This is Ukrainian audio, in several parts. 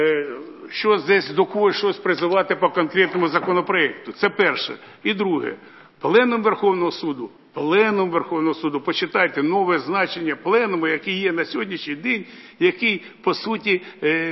що десь до когось щось призивати по конкретному законопроекту. Це перше. І друге. Пленум Верховного суду, почитайте нове значення пленуму, який є на сьогоднішній день, який, по суті,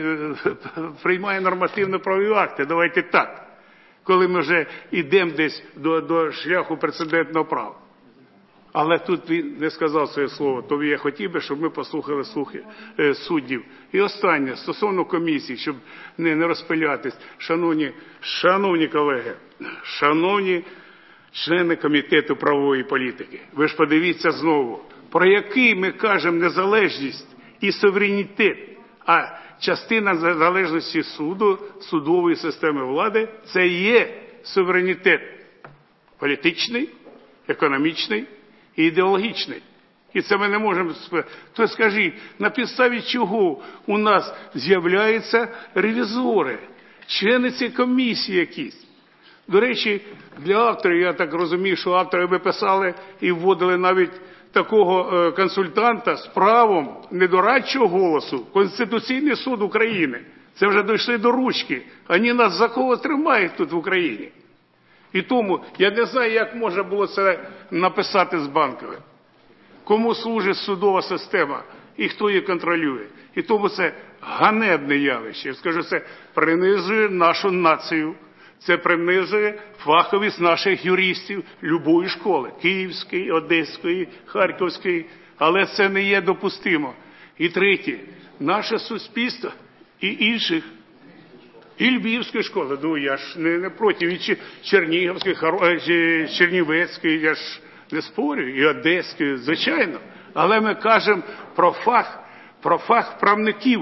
приймає нормативно-правові акти. Давайте так, коли ми вже йдемо десь до шляху прецедентного права. Але тут він не сказав своє слово, то я хотів би, щоб ми послухали суддів. І останнє, стосовно комісії, щоб не розпилятись. Шановні колеги, шановні члени Комітету правової політики, ви ж подивіться знову, про який ми кажемо незалежність і суверенітет, а частина залежності суду, судової системи влади, це є суверенітет політичний, економічний і ідеологічний. І це ми не можемо сказати. То скажіть, на підставі чого у нас з'являються ревізори, члени цієї комісії якісь? До речі, для авторів, я так розумію, що автори би писали і вводили навіть такого консультанта з правом недорадчого голосу, Конституційний суд України. Це вже дійшли до ручки. Вони нас за кого тримають тут в Україні. І тому я не знаю, як можна було це написати з Банковим. Кому служить судова система і хто її контролює. І тому це ганебне явище. Я скажу, це принижує нашу націю. Це принижує фаховість наших юристів любої школи. Київської, Одеської, Харківської. Але це не є допустимо. І третє. Наше суспільство і інших. І Львівської школи. Ну, я ж не проти. І Чернігівської, Чернівецької, я ж не спорю. І Одеської, звичайно. Але ми кажемо про фах правників.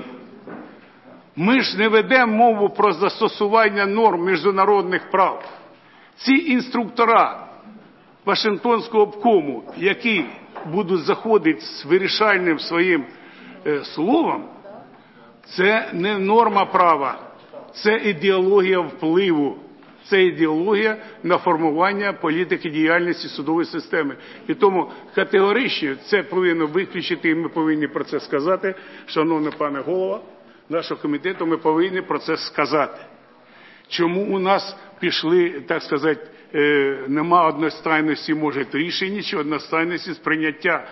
Ми ж не ведемо мову про застосування норм міжнародних прав. Ці інструктора Вашингтонського обкому, які будуть заходити з вирішальним своїм словом, це не норма права, це ідеологія впливу, це ідеологія на формування політики діяльності судової системи. І тому категорично це повинно виключити, і ми повинні про це сказати, шановний пане голова нашого комітету, ми повинні про це сказати. Чому у нас пішли, так сказати, нема одностайності, може, рішення, чи одностайності з прийняття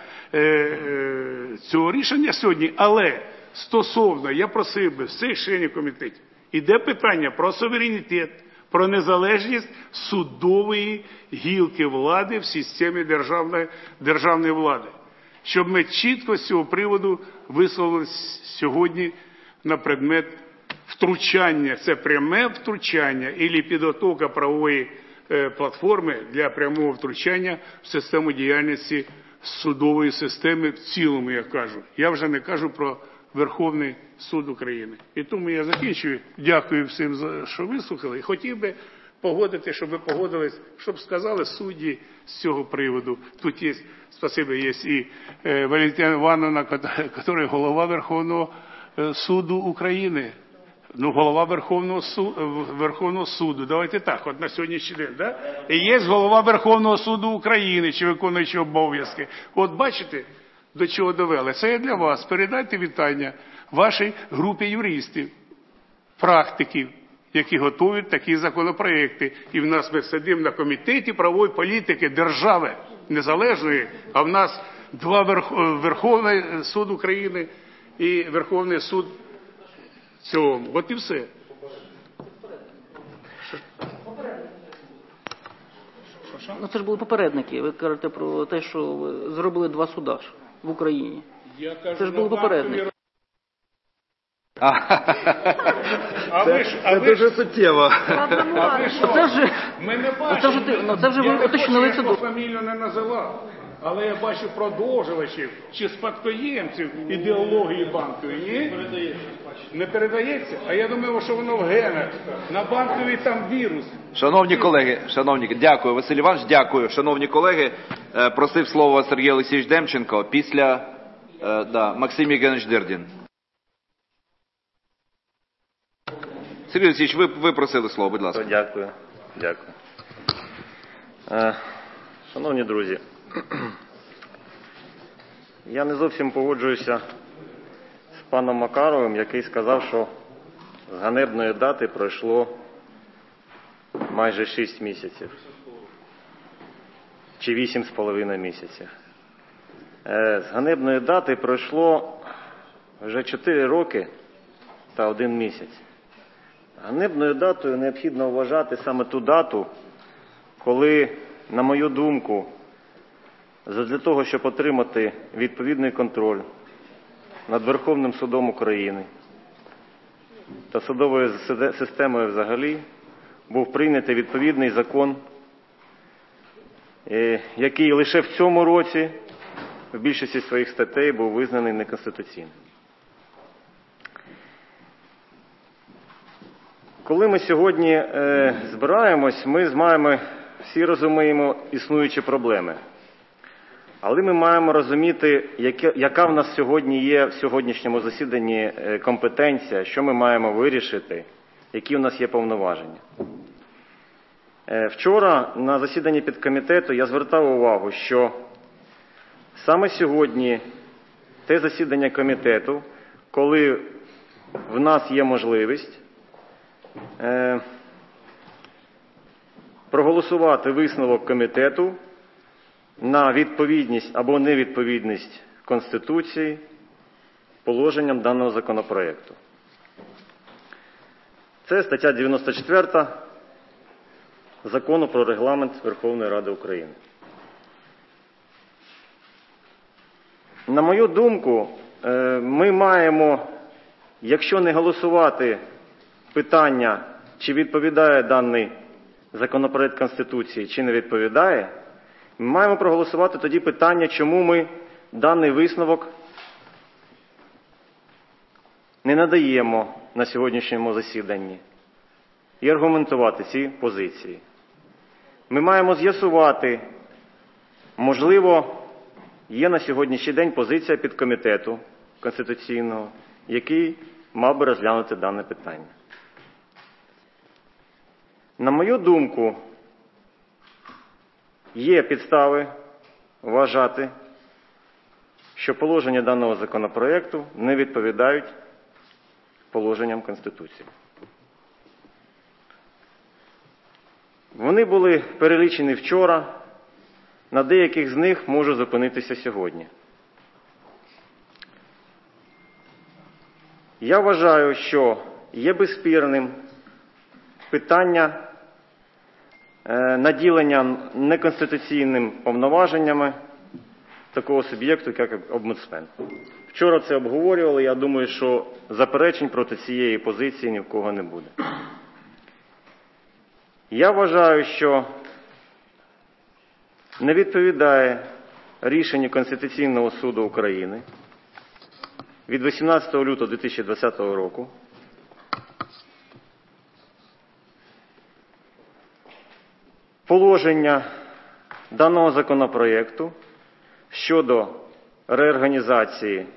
цього рішення сьогодні, але стосовно, я просив би всіх членів комітету, іде питання про суверенітет, про незалежність судової гілки влади в системі державної влади. Щоб ми чітко з цього приводу висловилися сьогодні на предмет втручання. Це пряме втручання і підготовка правової платформи для прямого втручання в систему діяльності судової системи в цілому, я кажу. Я вже не кажу про Верховний суд України. І тому я закінчую. Дякую всім, що вислухали. І хотів би погодити, щоб ви погодились, щоб сказали судді з цього приводу. Тут є, спасибі, є і Валентина Івановна, яка голова Верховного суду України. Ну, голова Верховного суду. Давайте так, от на сьогоднішній день, да? І є голова Верховного суду України, чи виконуючий обов'язки. От бачите, до чого довели. Це я для вас. Передайте вітання вашій групі юристів, практиків, які готують такі законопроекти. І в нас ми сидимо на комітеті правової політики держави незалежної, а в нас два Верховний суд України і Верховний суд цього. От і все. Ну це ж були попередники. Ви кажете про те, що ви зробили два суда в Україні. Це ж були попередники. Це дуже суттєво. Це вже ви уточнили це. Я фамілію не називав. Але я бачу продовжувачів чи спадкоємців ідеології Банкової. Ні? Не передається? А я думаю, що воно в генах. На Банковій там вірус. Шановні колеги, дякую, Василь Іванович, дякую. Шановні колеги, просив слово Сергій Олексійович Демченко, після Максим Євгенович Дирдін. Сергій Олексійович, ви просили слово, будь ласка. Дякую. Шановні друзі, я не зовсім погоджуюся з паном Макаровим, який сказав, що З ганебної дати пройшло майже 6 місяців. Чи 8,5 місяців. З ганебної дати пройшло вже 4 роки та 1 місяць. Ганебною датою необхідно вважати саме ту дату, коли, на мою думку, для того, щоб отримати відповідний контроль над Верховним судом України та судовою системою взагалі, був прийнятий відповідний закон, який лише в цьому році в більшості своїх статей був визнаний неконституційним. Коли ми сьогодні збираємось, ми з вами всі розуміємо існуючі проблеми. Але ми маємо розуміти, яка в нас сьогодні є в сьогоднішньому засіданні компетенція, що ми маємо вирішити, які в нас є повноваження. Вчора на засіданні підкомітету я звертав увагу, що саме сьогодні те засідання комітету, коли в нас є можливість проголосувати висновок комітету на відповідність або невідповідність Конституції положенням даного законопроекту. Це стаття 94 Закону про регламент Верховної Ради України. На мою думку, ми маємо, якщо не голосувати питання, чи відповідає даний законопроект Конституції, чи не відповідає, ми маємо проголосувати тоді питання, чому ми даний висновок не надаємо на сьогоднішньому засіданні і аргументувати ці позиції. Ми маємо з'ясувати, можливо, є на сьогоднішній день позиція підкомітету Конституційного, який мав би розглянути дане питання. На мою думку, є підстави вважати, що положення даного законопроекту не відповідають положенням Конституції. Вони були перелічені вчора, на деяких з них можу зупинитися сьогодні. Я вважаю, що є безспірним питання наділення неконституційним повноваженнями такого суб'єкту, як омбудсмен. Вчора це обговорювали, я думаю, що заперечень проти цієї позиції ні в кого не буде. Я вважаю, що не відповідає рішенню Конституційного суду України від 18 лютого 2020 року положення даного законопроекту щодо реорганізації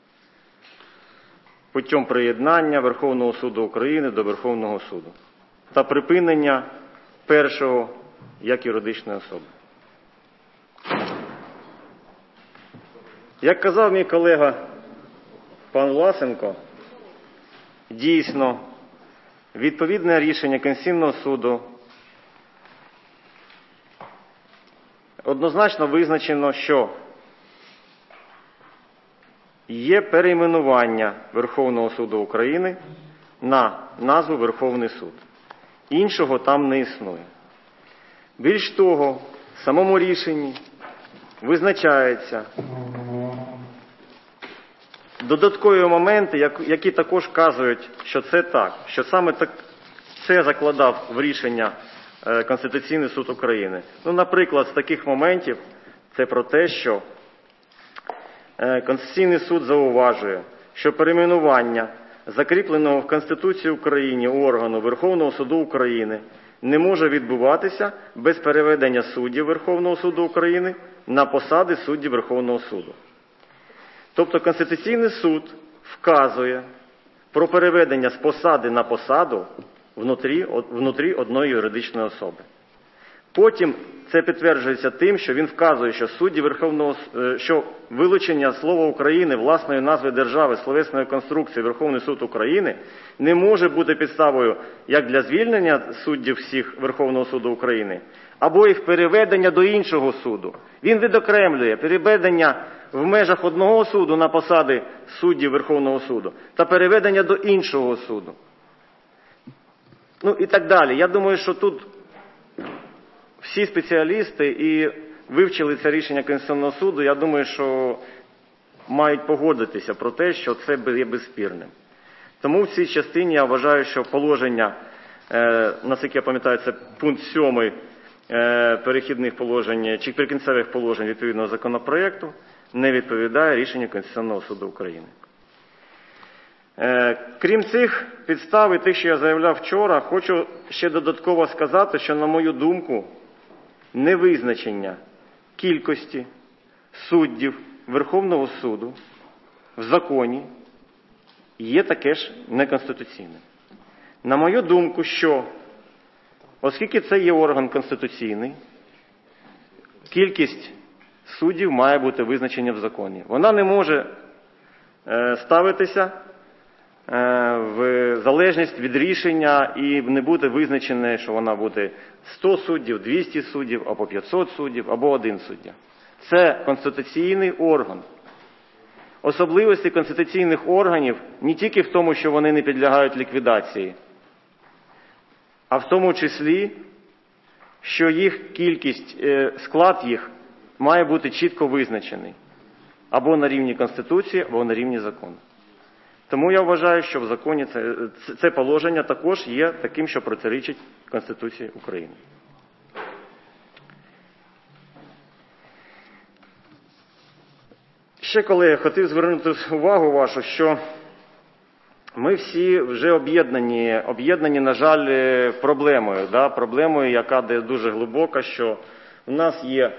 путем приєднання Верховного суду України до Верховного суду та припинення першого як юридичної особи. Як казав мій колега пан Власенко, дійсно, відповідне рішення Конституційного суду однозначно визначено, що є перейменування Верховного суду України на назву Верховний суд. Іншого там не існує. Більш того, в самому рішенні визначаються додаткові моменти, які також вказують, що це так, що саме це закладав в рішення Конституційний суд України. Наприклад, з таких моментів це про те, що Конституційний суд зауважує, що перейменування закріпленого в Конституції України органу Верховного суду України не може відбуватися без переведення суддів Верховного суду України на посади суддів Верховного суду. Тобто Конституційний суд вказує про переведення з посади на посаду внутрі одної юридичної особи. Потім це підтверджується тим, що він вказує, що судді що вилучення слова України, власної назви держави, словесної конструкції Верховний суд України не може бути підставою як для звільнення суддів всіх Верховного суду України, або їх переведення до іншого суду. Він відокремлює переведення в межах одного суду на посади суддів Верховного суду та переведення до іншого суду. Ну і так далі. Я думаю, що тут всі спеціалісти і вивчили це рішення Конституційного суду, я думаю, що мають погодитися про те, що це є безспірним. Тому в цій частині я вважаю, що положення, наскільки я пам'ятаю, це пункт 7 перехідних положень чи прикінцевих положень відповідного законопроекту, не відповідає рішенню Конституційного суду України. Крім цих підстав і тих, що я заявляв вчора, хочу ще додатково сказати, що, на мою думку, невизначення кількості суддів Верховного суду в законі є таке ж неконституційним. На мою думку, що, оскільки це є орган конституційний, кількість суддів має бути визначена в законі. Вона не може ставитися в залежність від рішення і не буде визначене, що вона буде 100 суддів, 200 суддів, або 500 суддів, або 1 суддя. Це конституційний орган. Особливості конституційних органів не тільки в тому, що вони не підлягають ліквідації, а в тому числі, що їх кількість, склад їх має бути чітко визначений. Або на рівні Конституції, або на рівні закону. Тому я вважаю, що в законі це положення також є таким, що протирічить Конституції України. Ще, колеги, хотів звернути увагу вашу, що ми всі вже об'єднані, на жаль, проблемою. Проблемою, яка дуже глибока, що у нас є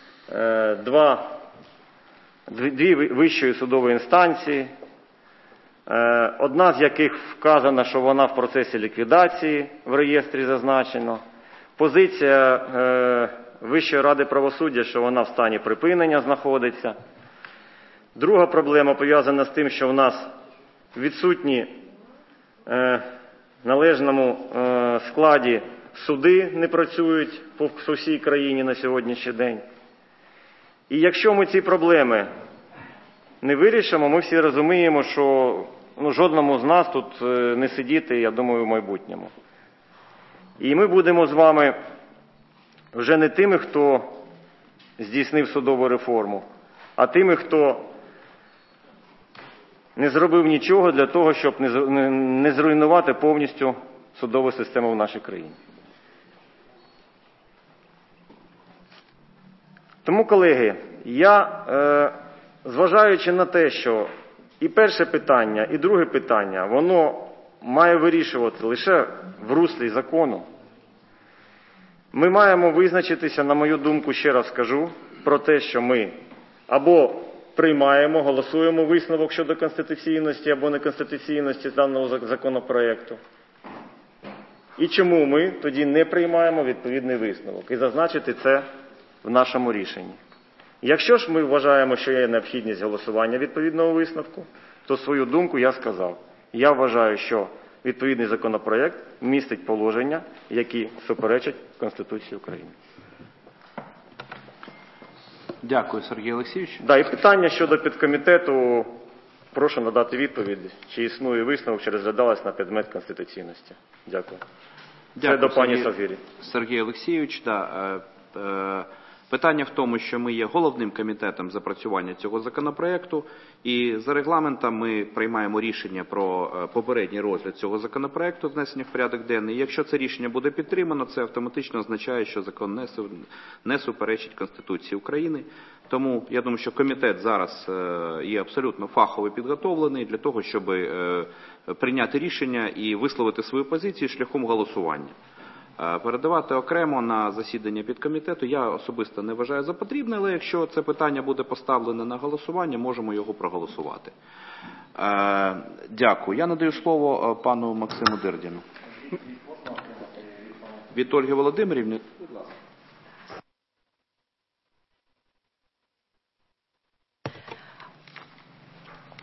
дві вищої судової інстанції, одна з яких вказана, що вона в процесі ліквідації, в реєстрі зазначено. Позиція Вищої ради правосуддя, що вона в стані припинення знаходиться. Друга проблема пов'язана з тим, що в нас відсутні в належному складі суди, не працюють по всій країні на сьогоднішній день. І якщо ми ці проблеми не вирішимо, ми всі розуміємо, що жодному з нас тут не сидіти, я думаю, в майбутньому. І ми будемо з вами вже не тими, хто здійснив судову реформу, а тими, хто не зробив нічого для того, щоб не зруйнувати повністю судову систему в нашій країні. Тому, колеги, я, зважаючи на те, що і перше питання, і друге питання, воно має вирішувати лише в руслі закону, ми маємо визначитися, на мою думку, ще раз скажу, про те, що ми або приймаємо, голосуємо висновок щодо конституційності або неконституційності даного законопроекту. І чому ми тоді не приймаємо відповідний висновок. І зазначити це в нашому рішенні. Якщо ж ми вважаємо, що є необхідність голосування відповідного висновку, то свою думку я сказав. Я вважаю, що відповідний законопроект містить положення, які суперечать Конституції України. Дякую, Сергій Олексійович. І питання щодо підкомітету, прошу надати відповідь, чи існує висновок, чи розглядалось на предмет конституційності. Дякую. Це до пані Совгирі. Сергій Олексійович, питання в тому, що ми є головним комітетом з опрацювання цього законопроекту, і за регламентом ми приймаємо рішення про попередній розгляд цього законопроекту, внесення в порядок денний. І якщо це рішення буде підтримано, це автоматично означає, що закон не суперечить Конституції України. Тому я думаю, що комітет зараз є абсолютно фахово підготовлений для того, щоб прийняти рішення і висловити свою позицію шляхом голосування. Передавати окремо на засідання підкомітету я особисто не вважаю за потрібне, але якщо це питання буде поставлене на голосування, можемо його проголосувати. Дякую. Я надаю слово пану Максиму Дирдіну. Від Ольги Володимирівни.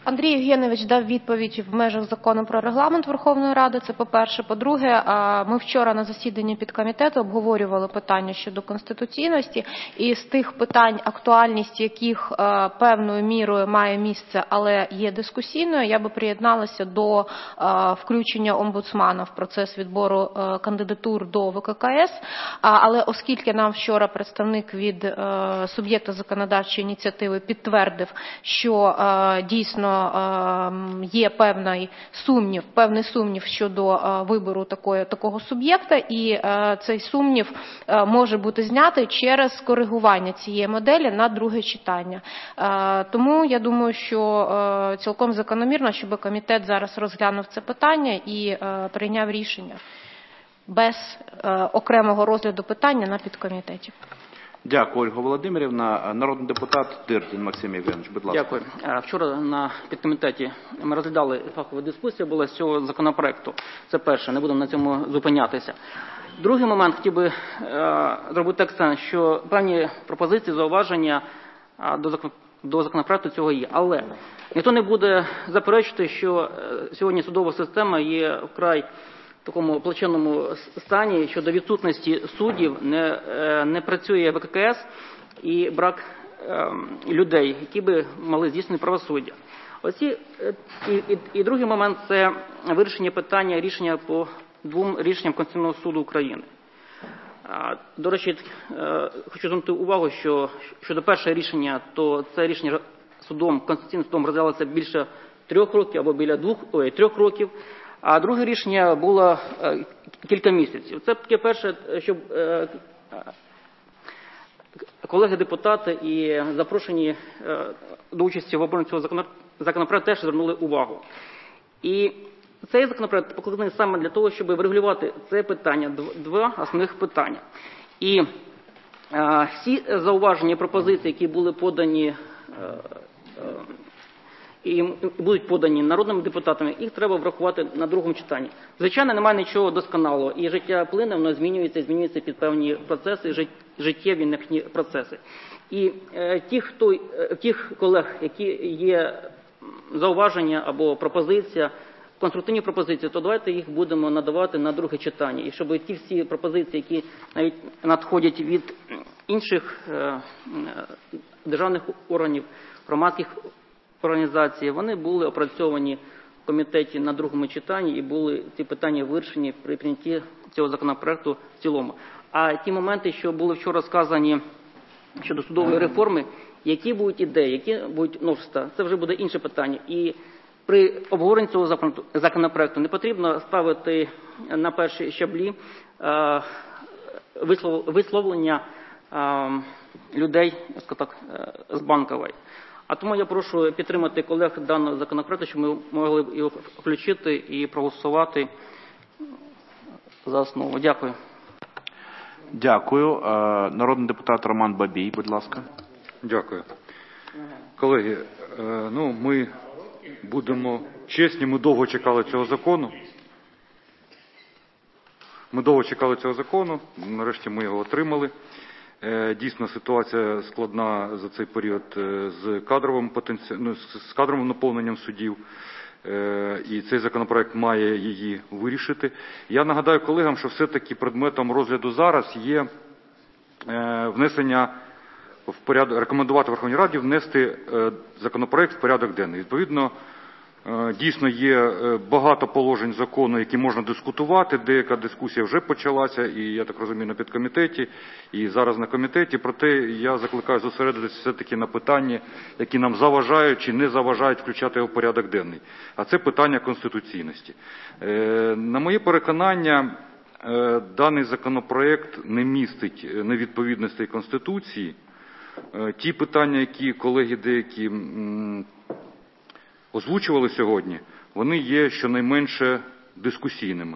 Андрій Євгенович дав відповідь в межах закону про регламент Верховної Ради, це по-перше. По-друге, ми вчора на засіданні підкомітету обговорювали питання щодо конституційності, і з тих питань, актуальність яких певною мірою має місце, але є дискусійною, я би приєдналася до включення омбудсмана в процес відбору кандидатур до ВККС, але оскільки нам вчора представник від суб'єкта законодавчої ініціативи підтвердив, що дійсно є певний сумнів щодо вибору такого суб'єкта, і цей сумнів може бути знятий через коригування цієї моделі на друге читання. Тому я думаю, що цілком закономірно, щоб комітет зараз розглянув це питання і прийняв рішення без окремого розгляду питання на підкомітеті. Дякую, Ольга Володимирівна. Народний депутат Дирдін Максим Євгенович, будь ласка. Дякую. Вчора на підкомітеті ми розглядали, фахова дискусія була з цього законопроекту. Це перше, не будемо на цьому зупинятися. Другий момент, хотів би зробити акцент, що певні пропозиції, зауваження до законопроекту цього є. Але ніхто не буде заперечувати, що сьогодні судова система є вкрай в такому плачевному стані щодо відсутності суддів, не працює ВККС і брак людей, які би мали здійснити правосуддя. І другий момент – це вирішення питання рішення по двом рішенням Конституційного суду України. До речі, хочу звернути увагу, що щодо першого рішення, то це рішення Конституційним судом розглядалося більше 3 років або біля 3 років, а друге рішення було кілька місяців. Це таке перше, щоб колеги-депутати і запрошені до участі в обороні цього законопроекту теж звернули увагу. І цей законопроект покладений саме для того, щоб врегулювати це питання, два основних питання. І всі зауваження і пропозиції, які були подані і будуть подані народними депутатами, їх треба врахувати на другому читанні. Звичайно, немає нічого досконалого. І життя плине, воно змінюється під певні процеси, життєві нехні процеси. І тих колег, які є зауваження або пропозиція, конструктивні пропозиції, то давайте їх будемо надавати на друге читання. І щоб ті всі пропозиції, які навіть надходять від інших державних органів, громадських організацій, вони були опрацьовані в комітеті на другому читанні і були ці питання вирішені при прийнятті цього законопроекту в цілому. А ті моменти, що були вчора сказані щодо судової реформи, які будуть ідеї, які будуть новшества, це вже буде інше питання. І при обговоренні цього законопроекту не потрібно ставити на перші щаблі висловлення людей, так, з Банкової. А тому я прошу підтримати колег даного законопроекту, щоб ми могли його включити і проголосувати за основу. Дякую. Дякую. Народний депутат Роман Бабій, будь ласка. Дякую. Колеги, ми будемо чесні, ми довго чекали цього закону. Нарешті ми його отримали. Дійсно, ситуація складна за цей період з кадровим наповненням судів, і цей законопроект має її вирішити. Я нагадаю колегам, що все-таки предметом розгляду зараз є внесення рекомендувати Верховній Раді внести законопроект в порядок денний. Відповідно, дійсно є багато положень закону, які можна дискутувати, деяка дискусія вже почалася, і я так розумію, на підкомітеті, і зараз на комітеті. Проте я закликаю зосередитися все-таки на питанні, які нам заважають чи не заважають включати його в порядок денний. А це питання конституційності. На моє переконання, даний законопроект не містить невідповідностей Конституції. Ті питання, які колеги деякі озвучували сьогодні, вони є щонайменше дискусійними.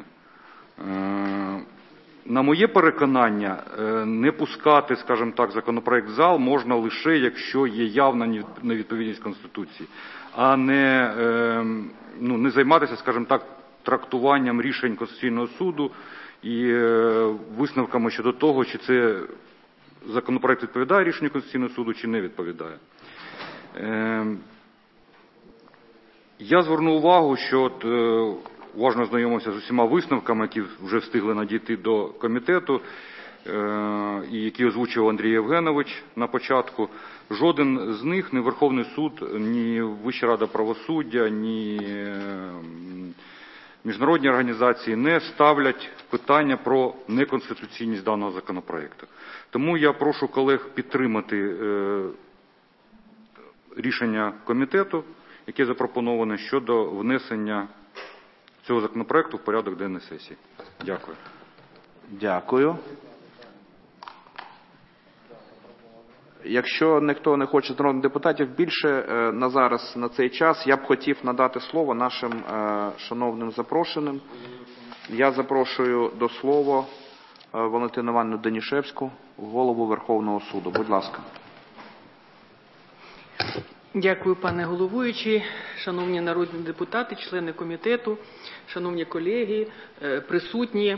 На моє переконання, не пускати, скажімо так, законопроект в зал можна лише, якщо є явна невідповідність Конституції, а не займатися, скажімо так, трактуванням рішень Конституційного суду і висновками щодо того, чи це законопроект відповідає рішенню Конституційного суду, чи не відповідає. Я зверну увагу, що уважно знайомився з усіма висновками, які вже встигли надійти до комітету, і які озвучив Андрій Євгенович на початку. Жоден з них, ні Верховний суд, ні Вища рада правосуддя, ні міжнародні організації не ставлять питання про неконституційність даного законопроекту. Тому я прошу колег підтримати рішення комітету, яке запропоноване щодо внесення цього законопроекту в порядок денний сесії. Дякую. Дякую. Якщо ніхто не хоче з народних депутатів більше на зараз, на цей час, я б хотів надати слово нашим шановним запрошеним. Я запрошую до слова Валентину Іванівну Данішевську, голову Верховного суду. Будь ласка. Дякую, пане головуючий, шановні народні депутати, члени комітету, шановні колеги, присутні.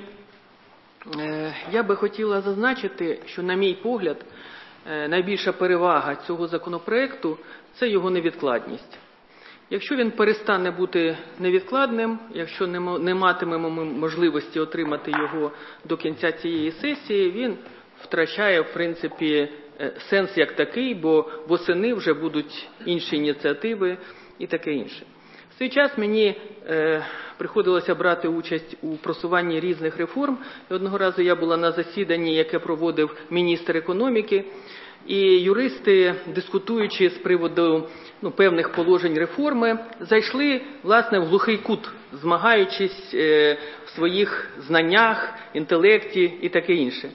Я би хотіла зазначити, що, на мій погляд, найбільша перевага цього законопроекту – це його невідкладність. Якщо він перестане бути невідкладним, якщо не матимемо можливості отримати його до кінця цієї сесії, він втрачає, в принципі, сенс як такий, бо восени вже будуть інші ініціативи і таке інше. В цей час мені приходилося брати участь у просуванні різних реформ. І одного разу я була на засіданні, яке проводив міністр економіки, і юристи, дискутуючи з приводу певних положень реформи, зайшли, власне, в глухий кут, змагаючись в своїх знаннях, інтелекті і таке інше.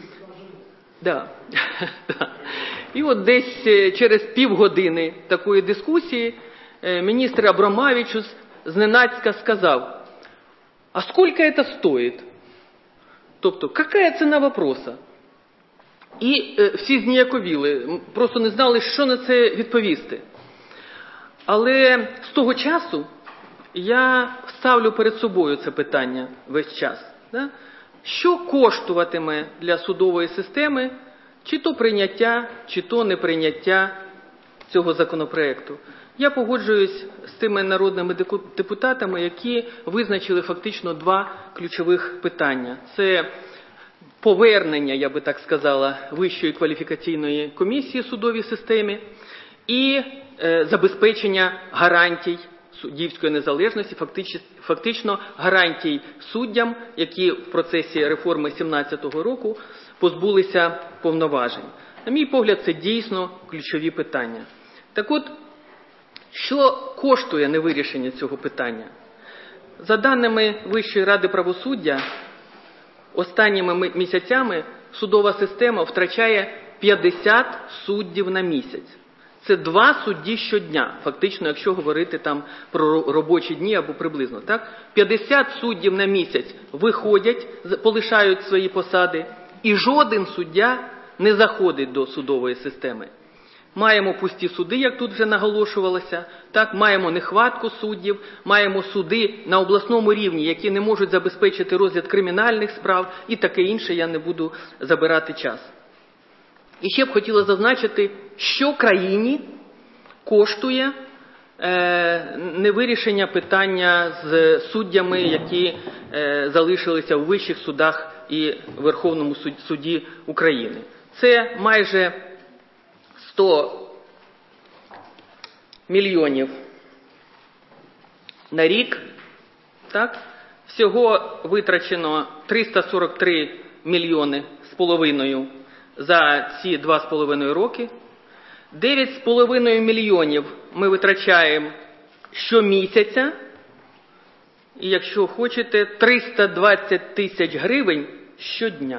Да. І от десь через півгодини такої дискусії министр Абрамавичус зненацька сказав: «А сколько это стоит?» Тобто, яка ціна вопроса? І всі зніяковіли, просто не знали, що на це відповісти. Але з того часу я ставлю перед собою це питання весь час. Да? Що коштуватиме для судової системи чи то прийняття, чи то неприйняття цього законопроекту? Я погоджуюсь з тими народними депутатами, які визначили фактично два ключових питання. Це повернення, я би так сказала, Вищої кваліфікаційної комісії в судовій системі і забезпечення гарантій суддівської незалежності, фактично гарантій суддям, які в процесі реформи 2017 року позбулися повноважень. На мій погляд, це дійсно ключові питання. Так от, що коштує невирішення цього питання? За даними Вищої ради правосуддя, останніми місяцями судова система втрачає 50 суддів на місяць. Це 2 судді щодня, фактично, якщо говорити там про робочі дні або приблизно. Так? 50 суддів на місяць виходять, полишають свої посади, і жоден суддя не заходить до судової системи. Маємо пусті суди, як тут вже наголошувалося, так? Маємо нехватку суддів, маємо суди на обласному рівні, які не можуть забезпечити розгляд кримінальних справ і таке інше, я не буду забирати час. І ще б хотіла зазначити, що країні коштує невирішення питання з суддями, які залишилися у вищих судах і Верховному суді України. Це майже 100 мільйонів на рік. Так? Всього витрачено 343 мільйони з половиною за ці 2,5 роки. 9,5 мільйонів ми витрачаємо щомісяця. І якщо хочете, 320 тисяч гривень щодня.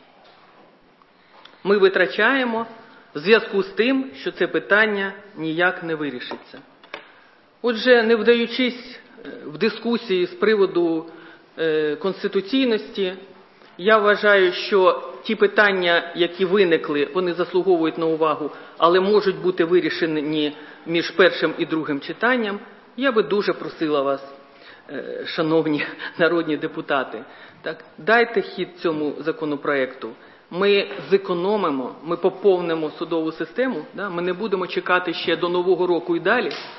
Ми витрачаємо в зв'язку з тим, що це питання ніяк не вирішиться. Отже, не вдаючись в дискусії з приводу конституційності, я вважаю, що ті питання, які виникли, вони заслуговують на увагу, але можуть бути вирішені між першим і другим читанням. Я би дуже просила вас, шановні народні депутати, так, дайте хід цьому законопроекту. Ми зекономимо, ми поповнимо судову систему, да, ми не будемо чекати ще до Нового року і далі.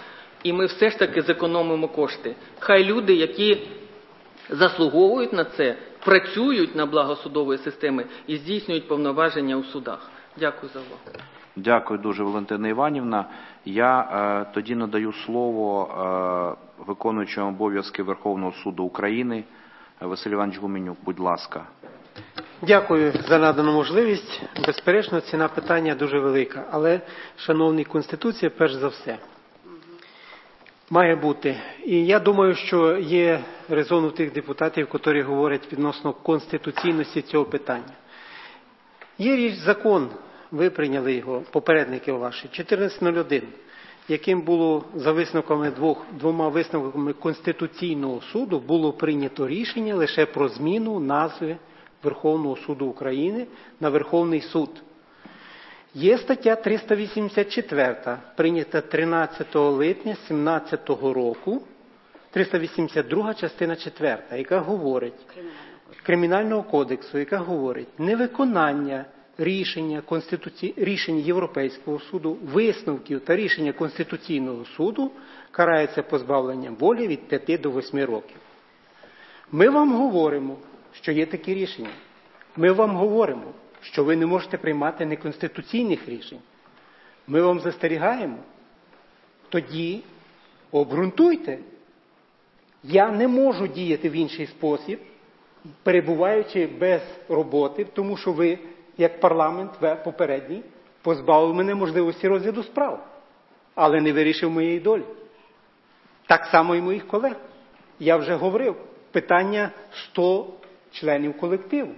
і ми все ж таки зекономимо кошти. Хай люди, які заслуговують на це, працюють на благо судової системи і здійснюють повноваження у судах. Дякую за увагу. Дякую дуже, Валентина Іванівна. Я тоді надаю слово виконуючому обов'язки Верховного суду України Василь Іванович Гуменюк, будь ласка. Дякую за надану можливість. Безперечно, ціна питання дуже велика. Але, шановні, Конституція, перш за все, має бути. І я думаю, що є резон у тих депутатів, які говорять відносно конституційності цього питання. Є закон, ви прийняли його, попередники ваші, 1401, яким було за висновками двома висновками Конституційного суду було прийнято рішення лише про зміну назви Верховного суду України на Верховний суд. Є стаття 384, прийнята 13 липня 2017 року, 382 частина 4, яка говорить, Кримінального кодексу, яка говорить, невиконання рішень Європейського суду, висновків та рішення Конституційного суду карається позбавленням волі від 5 до 8 років. Ми вам говоримо, що є такі рішення. Ми вам говоримо, що ви не можете приймати неконституційних рішень. Ми вам застерігаємо. Тоді обґрунтуйте. Я не можу діяти в інший спосіб, перебуваючи без роботи, тому що ви, як парламент, попередній, позбавили мене можливості розгляду справ, але не вирішив моєї долі. Так само і моїх колег. Я вже говорив, питання 100 членів колективу.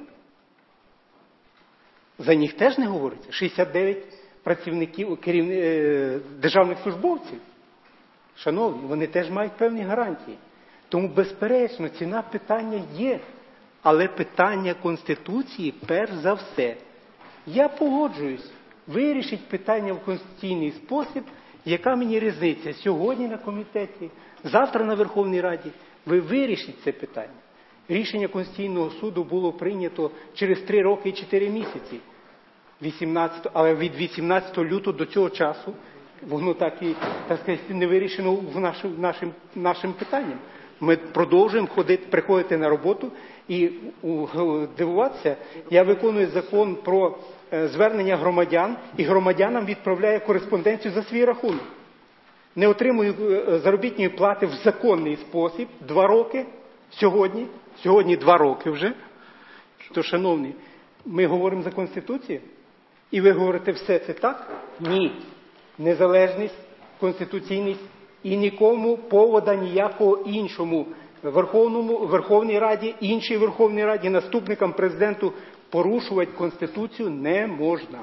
За них теж не говориться. 69 працівників, державних службовців. Шановні, вони теж мають певні гарантії. Тому, безперечно, ціна питання є. Але питання Конституції перш за все. Я погоджуюсь. Вирішить питання в конституційний спосіб. Яка мені різниця? Сьогодні на комітеті, завтра на Верховній Раді. Ви вирішіть це питання. Рішення Конституційного суду було прийнято через 3 роки і 4 місяці. Але від 18 лютого до цього часу воно так і, так сказати, не вирішено нашим питанням. Ми продовжуємо приходити на роботу і дивуватися. Я виконую закон про звернення громадян, і громадянам відправляю кореспонденцію за свій рахунок. Не отримую заробітної плати в законний спосіб 2 роки, сьогодні 2 роки вже. То, шановні, ми говоримо за Конституцію, і ви говорите, все це так? Ні. Незалежність, конституційність і нікому повода ніякого іншому Верховній Раді, іншій Верховній Раді, наступникам президенту порушувати Конституцію не можна.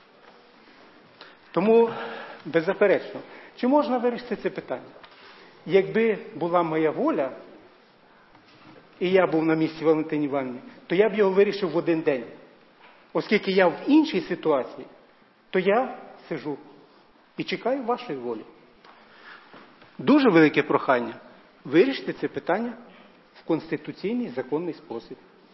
Тому, беззаперечно, чи можна вирішити це питання? Якби була моя воля, і я був на місці Валентини Іванівни, то я б його вирішив в один день. Оскільки я в іншій ситуації, то я сижу і чекаю вашої волі. Дуже велике прохання вирішити це питання в конституційний законний спосіб.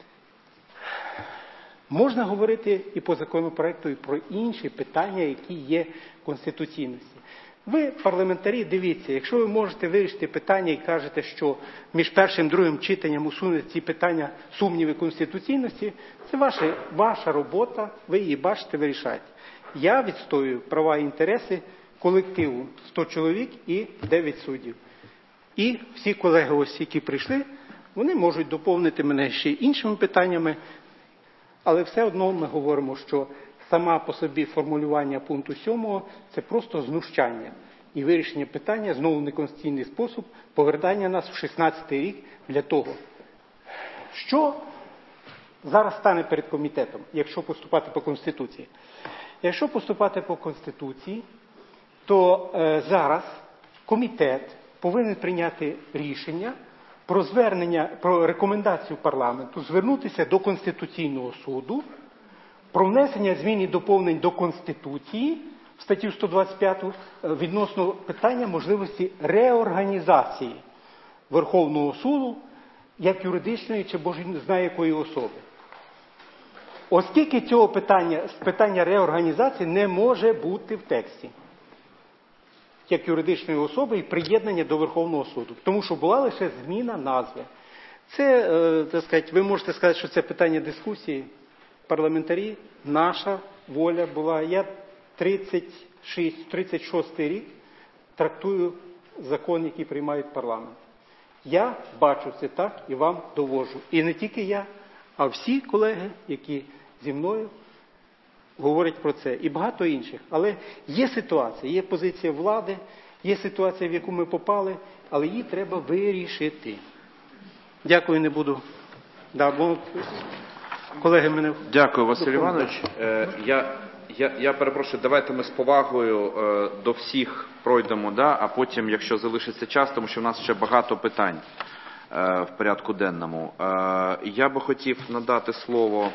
Можна говорити і по законопроекту, і про інші питання, які є конституційності. Ви, парламентарі, дивіться, якщо ви можете вирішити питання і кажете, що між першим і другим читанням усунути ці питання сумніви конституційності, це ваша робота, ви її бачите, вирішаєте. Я відстоюю права і інтереси колективу 100 чоловік і 9 суддів. І всі колеги, ось, які прийшли, вони можуть доповнити мене ще іншими питаннями, але все одно ми говоримо, що сама по собі формулювання пункту 7 – це просто знущання. І вирішення питання знову в неконституційний спосіб, повертання нас в 16-й рік для того. Що зараз стане перед комітетом, якщо поступати по Конституції? Якщо поступати по Конституції, то зараз комітет повинен прийняти рішення про рекомендацію парламенту звернутися до Конституційного суду про внесення змін і доповнень до Конституції в статтю 125 відносно питання можливості реорганізації Верховного суду як юридичної чи боже знає якої особи. Оскільки цього питання реорганізації не може бути в тексті. як юридичної особи і приєднання до Верховного суду. Тому що була лише зміна назви. Це, так сказати, ви можете сказати, що це питання дискусії. Парламентарі, наша воля була. Я 36 рік трактую закон, який приймають парламент. Я бачу це так і вам довожу. І не тільки я, а всі колеги, які зі мною говорять про це. І багато інших. Але є ситуація, є позиція влади, є ситуація, в яку ми попали, але її треба вирішити. Дякую, не буду. Да, бо колеги мене... Дякую, Василь Іванович. Я перепрошую, давайте ми з повагою до всіх пройдемо, да? А потім, якщо залишиться час, тому що в нас ще багато питань в порядку денному. Я би хотів надати слово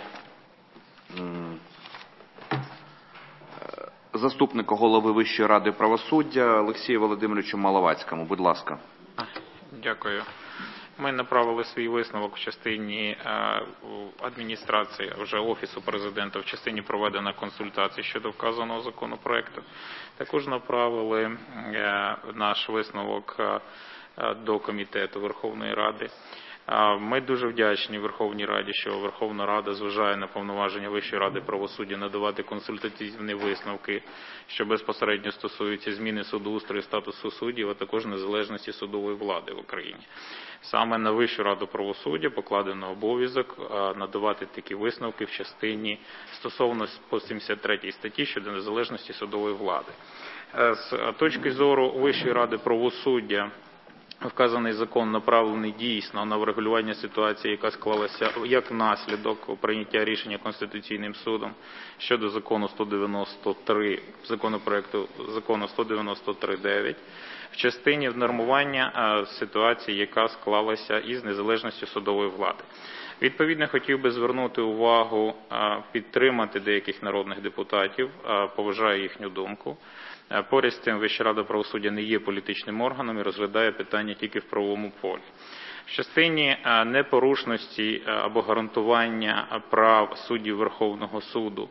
заступнику голови Вищої ради правосуддя Олексію Володимировичу Маловацькому. Будь ласка. Дякую. Ми направили свій висновок в частині адміністрації, вже Офісу Президента, в частині проведення консультацій щодо вказаного законопроекту. Також направили наш висновок до Комітету Верховної Ради. Ми дуже вдячні Верховній Раді, що Верховна Рада зважає на повноваження Вищої ради правосуддя надавати консультативні висновки, що безпосередньо стосуються зміни судоустрою, статусу суддів, а також незалежності судової влади в Україні. Саме на Вищу раду правосуддя покладено обов'язок надавати такі висновки в частині стосовно по 73 статті щодо незалежності судової влади. З точки зору Вищої ради правосуддя, вказаний закон направлений дійсно на врегулювання ситуації, яка склалася як наслідок прийняття рішення Конституційним судом щодо закону 193, законопроекту закону 193.9, в частині внормування ситуації, яка склалася із незалежністю судової влади. Відповідно, хотів би звернути увагу, підтримати деяких народних депутатів, поважаю їхню думку. Поряд з тим, Вища рада правосуддя не є політичним органом і розглядає питання тільки в правовому полі. В частині непорушності або гарантування прав суддів Верховного суду,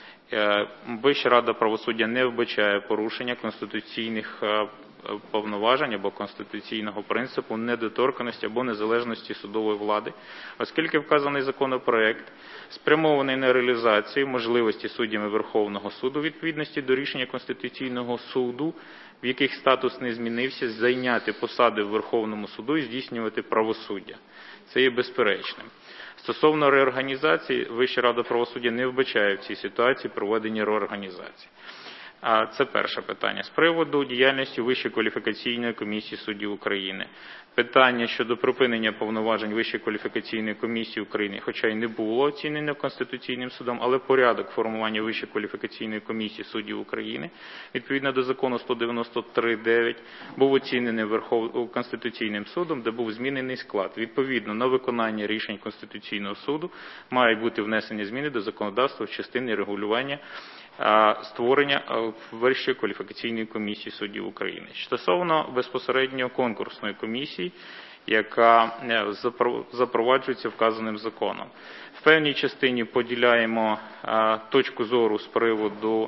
Вища рада правосуддя не вбачає порушення конституційних повноважень або конституційного принципу недоторканності або незалежності судової влади, оскільки вказаний законопроект спрямований на реалізацію можливості суддями Верховного суду відповідності до рішення Конституційного суду, в яких статус не змінився, зайняти посади в Верховному суду і здійснювати правосуддя. Це є безперечним. Стосовно реорганізації, Вища рада правосуддя не вбачає в цій ситуації проведення реорганізації. Це перше питання. З приводу діяльності Вищої кваліфікаційної комісії суддів України. Питання щодо припинення повноважень Вищої кваліфікаційної комісії України, хоча й не було оцінено Конституційним судом, але порядок формування Вищої кваліфікаційної комісії суддів України, відповідно до закону 193.9, був оцінений Конституційним судом, де був змінений склад. Відповідно, на виконання рішень Конституційного суду мають бути внесені зміни до законодавства в частині регулювання створення Вищої кваліфікаційної комісії суддів України. Стосовно безпосередньо конкурсної комісії, яка запроваджується вказаним законом. В певній частині поділяємо точку зору з приводу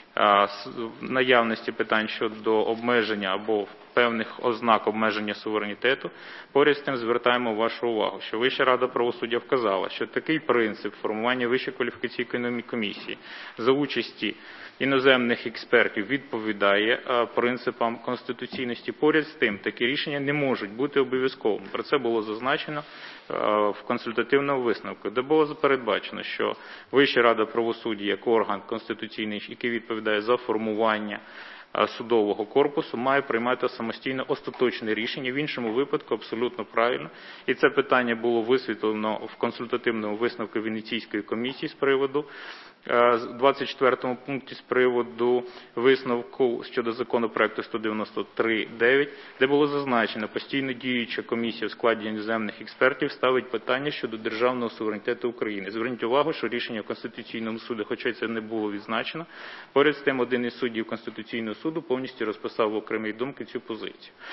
наявності питань щодо обмеження або певних ознак обмеження суверенітету. Поряд з тим звертаємо вашу увагу, що Вища рада правосуддя вказала, що такий принцип формування Вищої кваліфікаційної комісії за участі іноземних експертів відповідає принципам конституційності. Поряд з тим, такі рішення не можуть бути обов'язковими. Про це було зазначено в консультативному висновку, де було передбачено, що Вища рада правосуддя як орган конституційний, який відповідає за формування судового корпусу, має приймати самостійно остаточне рішення, в іншому випадку абсолютно правильно. І це питання було висвітлено в консультативному висновку Венеційської комісії з приводу, в 24 пункті з приводу висновку щодо законопроекту 193.9, де було зазначено, постійно діюча комісія в складі іноземних експертів ставить питання щодо державного суверенітету України. Зверніть увагу, що рішення Конституційного суду, хоча це не було відзначено, поряд з тим один із суддів Конституційного суду повністю розписав в окремій думці цю позицію.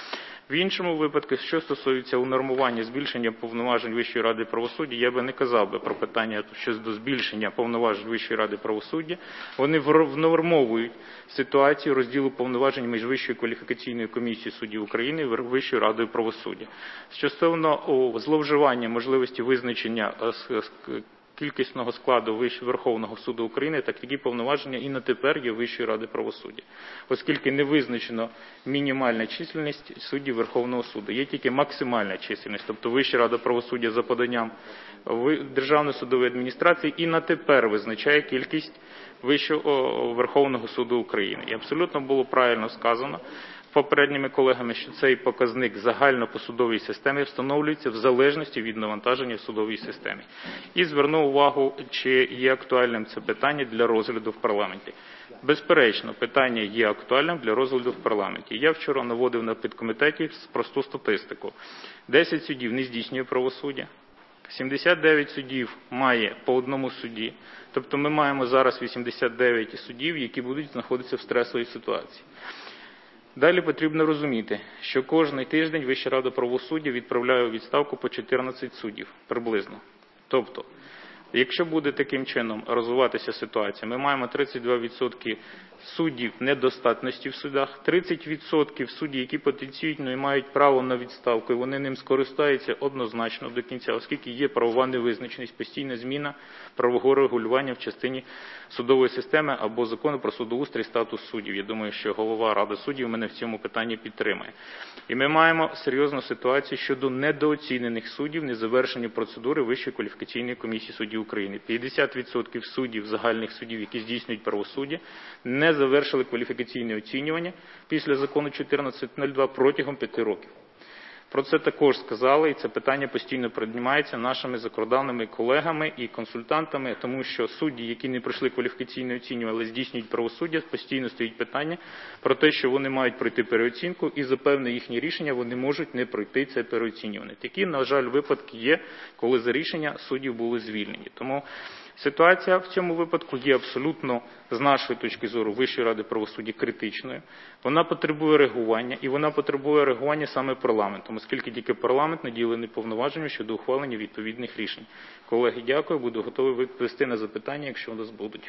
В іншому випадку, що стосується унормування збільшення повноважень Вищої ради правосуддя, я би не казав би про питання щодо збільшення повноважень Вищої ради правосуддя. Вони внормовують ситуацію розділу повноважень між Вищою кваліфікаційною комісією суддів України і Вищою радою правосуддя. Стосовно зловживання можливості визначення кількісного складу Верховного суду України, так такі повноваження і на тепер є Вищої ради правосуддя, оскільки не визначено мінімальна чисельність суддів Верховного суду, є тільки максимальна чисельність, тобто Вища рада правосуддя за поданням Державної судової адміністрації і на тепер визначає кількість Вищого Верховного суду України. І абсолютно було правильно сказано попередніми колегами, що цей показник загально по судовій системі встановлюється в залежності від навантаження в судовій системі. І зверну увагу, чи є актуальним це питання для розгляду в парламенті. Безперечно, питання є актуальним для розгляду в парламенті. Я вчора наводив на підкомітеті просту статистику. 10 суддів не здійснює правосуддя, 79 суддів має по одному судді. Тобто ми маємо зараз 89 суддів, які будуть знаходитися в стресовій ситуації. Далі потрібно розуміти, що кожний тиждень Вища рада правосуддя відправляє у відставку по 14 суддів приблизно. Тобто, якщо буде таким чином розвиватися ситуація, ми маємо 32% суддів недостатності в судах, 30% суддів, які потенційно мають право на відставку, і вони ним скористаються однозначно до кінця, оскільки є правова невизначеність, постійна зміна правового регулювання в частині судової системи або закону про судоустрій і статус суддів. Я думаю, що голова Ради суддів мене в цьому питанні підтримає. І ми маємо серйозну ситуацію щодо недооцінених суддів, незавершені процедури Вищої кваліфікаційної комісії суддів України. 50% суддів, загальних суддів, які здійснюють правосуддя, не завершили кваліфікаційне оцінювання після закону 14.02 протягом 5 років. Про це також сказали, і це питання постійно піднімається нашими закордонними колегами і консультантами, тому що судді, які не пройшли кваліфікаційне оцінювання, але здійснюють правосуддя, постійно стоїть питання про те, що вони мають пройти переоцінку, і за певне їхнє рішення вони можуть не пройти це переоцінювання. Такі, на жаль, випадки є, коли за рішення суддів були звільнені. Тому ситуація в цьому випадку є абсолютно, з нашої точки зору, Вищої ради правосуддя критичною. Вона потребує реагування, і вона потребує реагування саме парламентом, оскільки тільки парламент наділений повноваженням щодо ухвалення відповідних рішень. Колеги, дякую, буду готовий відповісти на запитання, якщо у нас будуть.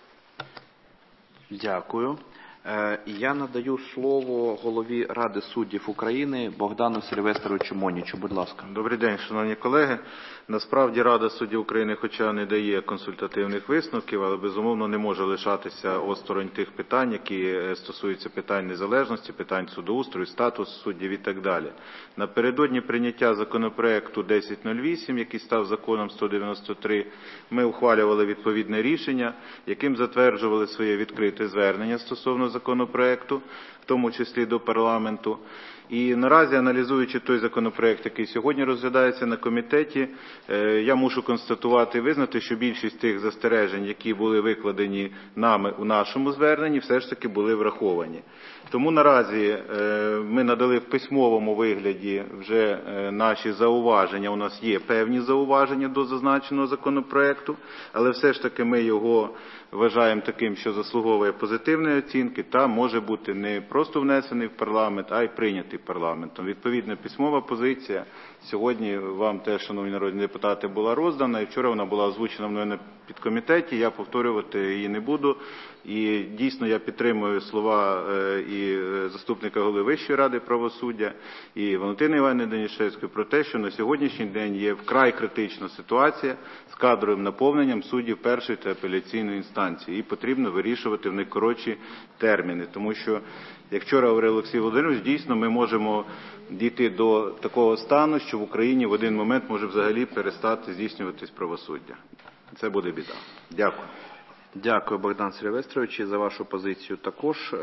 Дякую. Я надаю слово голові Ради суддів України Богдану Сильвестровичу Монічу. Будь ласка. Добрий день, шановні колеги. Насправді Рада суддів України, хоча не дає консультативних висновків, але безумовно не може лишатися осторонь тих питань, які стосуються питань незалежності, питань судоустрою, статусу суддів і так далі. Напередодні прийняття законопроекту 1008, який став законом 193, ми ухвалювали відповідне рішення, яким затверджували своє відкрите звернення стосовно законопроекту, в тому числі до парламенту. І наразі, аналізуючи той законопроект, який сьогодні розглядається на комітеті, я мушу констатувати і визнати, що більшість тих застережень, які були викладені нами у нашому зверненні, все ж таки були враховані. Тому наразі ми надали в письмовому вигляді вже наші зауваження. У нас є певні зауваження до зазначеного законопроекту, але все ж таки ми його вважаємо таким, що заслуговує позитивної оцінки та може бути не просто внесений в парламент, а й прийнятий парламентом. Відповідна письмова позиція сьогодні вам теж, шановні народні депутати, була роздана, і вчора вона була озвучена мною на підкомітеті, я повторювати її не буду. І дійсно я підтримую слова і заступника голови Вищої ради правосуддя, і Валентини Іванівни Данішевської про те, що на сьогоднішній день є вкрай критична ситуація з кадровим наповненням суддів першої та апеляційної інстанції. І потрібно вирішувати в найкоротші терміни. Тому що, як вчора говорив Олексій Володимирович, дійсно ми можемо дійти до такого стану, що в Україні в один момент може взагалі перестати здійснюватись правосуддя. Це буде біда. Дякую. Дякую, Богдан Сильвестрович, і за вашу позицію також.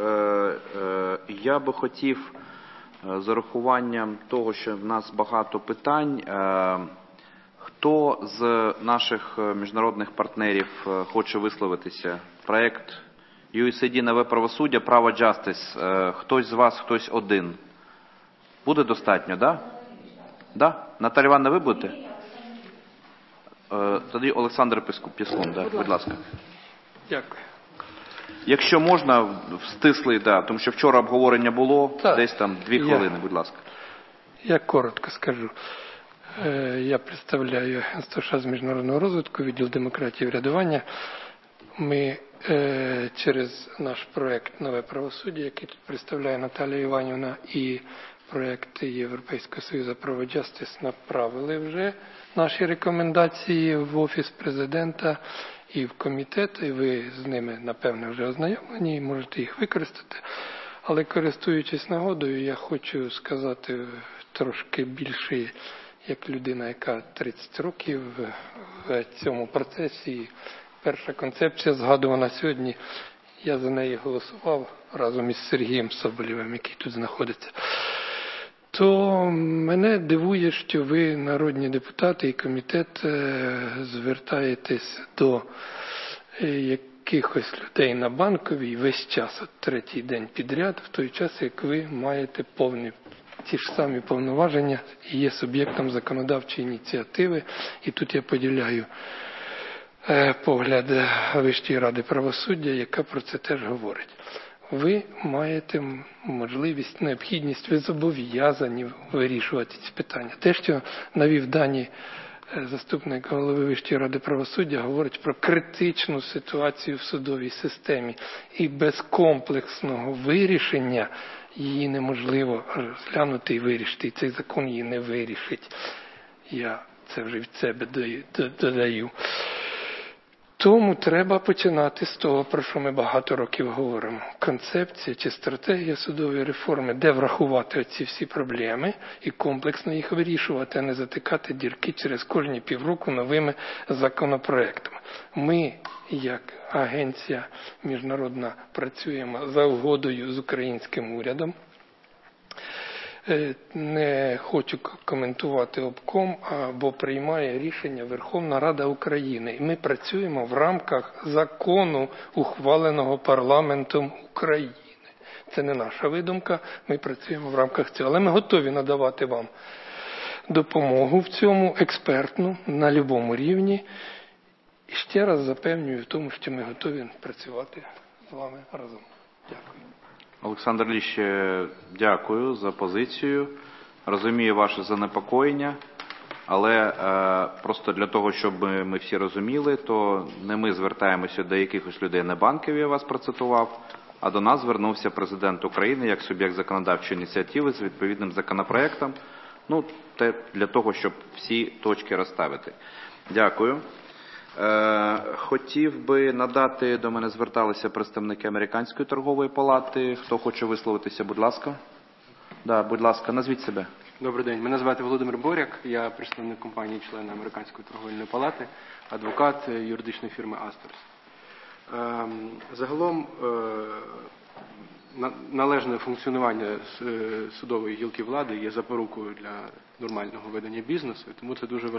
Я би хотів, з урахуванням того, що в нас багато питань, хто з наших міжнародних партнерів хоче висловитися? Проект USAID «Нове правосуддя», «Право Justice». Хтось з вас, хтось один? Буде достатньо, да? Да? Наталя Івановна, ви будете? Тоді Олександр Післун, да, будь ласка. Дякую. Якщо можна, в стислий, да, тому що вчора обговорення було, десь там 2 хвилини, будь ласка. Я коротко скажу. Я представляю Агентство США з міжнародного розвитку, відділ демократії і врядування. Ми через наш проект «Нове правосуддя», який тут представляє Наталія Іванівна, і проект Європейського Союзу «Право Justice» направили вже наші рекомендації в Офіс Президента і в комітет, і ви з ними, напевне, вже ознайомлені і можете їх використати. Але користуючись нагодою, я хочу сказати трошки більше, як людина, яка 30 років в цьому процесі. Перша концепція згадувана сьогодні, я за неї голосував разом із Сергієм Соболєвим, який тут знаходиться. То мене дивує, що ви, народні депутати і комітет, звертаєтесь до якихось людей на Банковій весь час, от третій день підряд, в той час, як ви маєте ті ж самі повноваження і є суб'єктом законодавчої ініціативи. І тут я поділяю погляд Вищої ради правосуддя, яка про це теж говорить. Ви маєте можливість, необхідність, ви зобов'язані вирішувати ці питання. Те, що навів дані заступник голови Вищої ради правосуддя, говорить про критичну ситуацію в судовій системі. І без комплексного вирішення її неможливо розглянути і вирішити. І цей закон її не вирішить. Я це вже від себе додаю. Тому треба починати з того, про що ми багато років говоримо. Концепція чи стратегія судової реформи, де врахувати оці всі проблеми і комплексно їх вирішувати, а не затикати дірки через кожні півроку новими законопроектами. Ми, як агенція міжнародна, працюємо за угодою з українським урядом. Не хочу коментувати обком, бо приймає рішення Верховна Рада України. І ми працюємо в рамках закону, ухваленого парламентом України. Це не наша видумка, ми працюємо в рамках цього. Але ми готові надавати вам допомогу в цьому, експертну, на будь-якому рівні. І ще раз запевнюю в тому, що ми готові працювати з вами разом. Дякую. Олександр Ілліч, дякую за позицію. Розумію ваше занепокоєння, але просто для того, щоб ми всі розуміли, то не ми звертаємося до якихось людей на Банковій, я вас процитував, а до нас звернувся президент України як суб'єкт законодавчої ініціативи з відповідним законопроектом. Для того, щоб всі точки розставити. Дякую. Хотів би надати, до мене зверталися представники Американської торгової палати. Хто хоче висловитися, будь ласка. Да, будь ласка, назвіть себе. Добрий день. Мене звати Володимир Боряк. Я представник компанії, члена Американської торговельної палати, адвокат юридичної фірми Astor. Загалом належне функціонування судової гілки влади є запорукою для нормального ведення бізнесу, тому це дуже